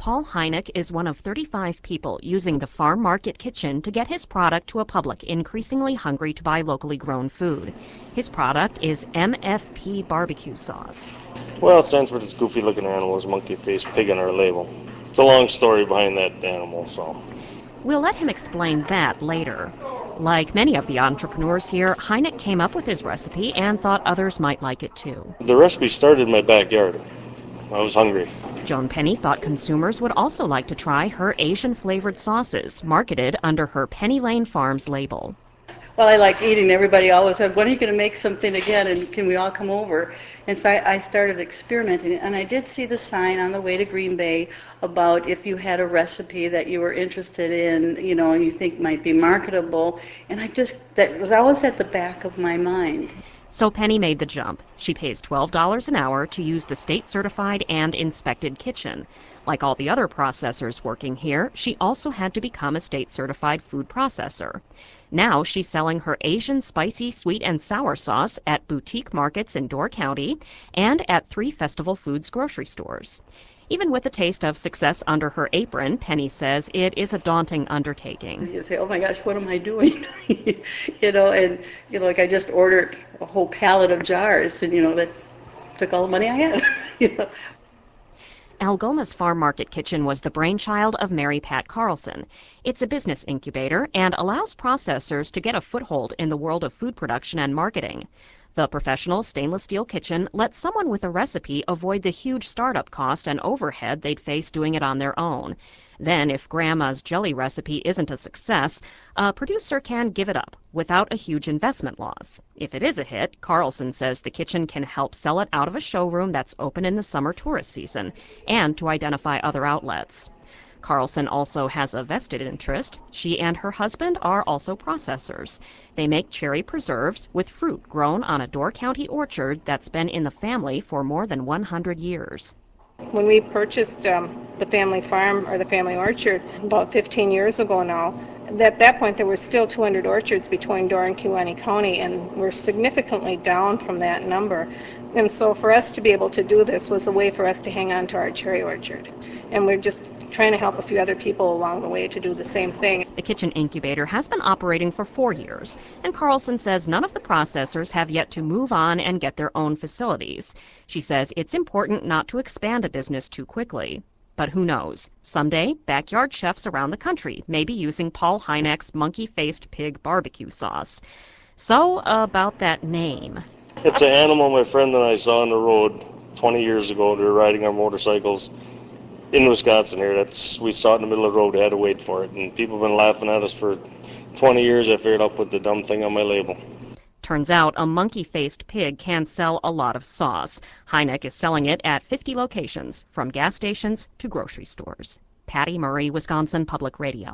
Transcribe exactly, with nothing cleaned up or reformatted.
Paul Hynek is one of thirty-five people using the Farm Market Kitchen to get his product to a public increasingly hungry to buy locally grown food. His product is M F P barbecue sauce. Well, it stands for this goofy-looking animal, this monkey-faced pig on our label. It's a long story behind that animal, so... We'll let him explain that later. Like many of the entrepreneurs here, Hynek came up with his recipe and thought others might like it too. The recipe started in my backyard. I was hungry. Joan Penny thought consumers would also like to try her Asian-flavored sauces, marketed under her Penny Lane Farms label. Well, I like eating. Everybody always said, when are you going to make something again, and can we all come over? And so I, I started experimenting, and I did see the sign on the way to Green Bay about if you had a recipe that you were interested in, you know, and you think might be marketable, and I just, that was always at the back of my mind. So Penny made the jump. She pays twelve dollars an hour to use the state-certified and inspected kitchen. Like all the other processors working here, she also had to become a state-certified food processor. Now she's selling her Asian spicy sweet and sour sauce at boutique markets in Door County and at three Festival Foods grocery stores. Even with a taste of success under her apron, Penny says it is a daunting undertaking. You say, oh my gosh, what am I doing? you know, and, you know, like I just ordered a whole pallet of jars, and, you know, that took all the money I had. you know. Algoma's Farm Market Kitchen was the brainchild of Mary Pat Carlson. It's a business incubator and allows processors to get a foothold in the world of food production and marketing. The professional stainless steel kitchen lets someone with a recipe avoid the huge startup cost and overhead they'd face doing it on their own. Then, if Grandma's jelly recipe isn't a success, a producer can give it up without a huge investment loss. If it is a hit, Carlson says the kitchen can help sell it out of a showroom that's open in the summer tourist season and to identify other outlets. Carlson also has a vested interest. She and her husband are also processors. They make cherry preserves with fruit grown on a Door County orchard that's been in the family for more than one hundred years. When we purchased um, the family farm or the family orchard about fifteen years ago now, at that point there were still two hundred orchards between Door and Kewaunee County, and we're significantly down from that number. And so for us to be able to do this was a way for us to hang on to our cherry orchard. And we're just trying to help a few other people along the way to do the same thing. The kitchen incubator has been operating for four years, and Carlson says none of the processors have yet to move on and get their own facilities. She says it's important not to expand a business too quickly. But who knows? Someday, backyard chefs around the country may be using Paul Hynek's monkey-faced pig barbecue sauce. So, about that name. It's an animal my friend and I saw on the road twenty years ago. We were riding our motorcycles in Wisconsin here. That's we saw it in the middle of the road. We had to wait for it. And people have been laughing at us for twenty years. I figured I'll put the dumb thing on my label. Turns out a monkey-faced pig can sell a lot of sauce. Hynek is selling it at fifty locations, from gas stations to grocery stores. Patty Murray, Wisconsin Public Radio.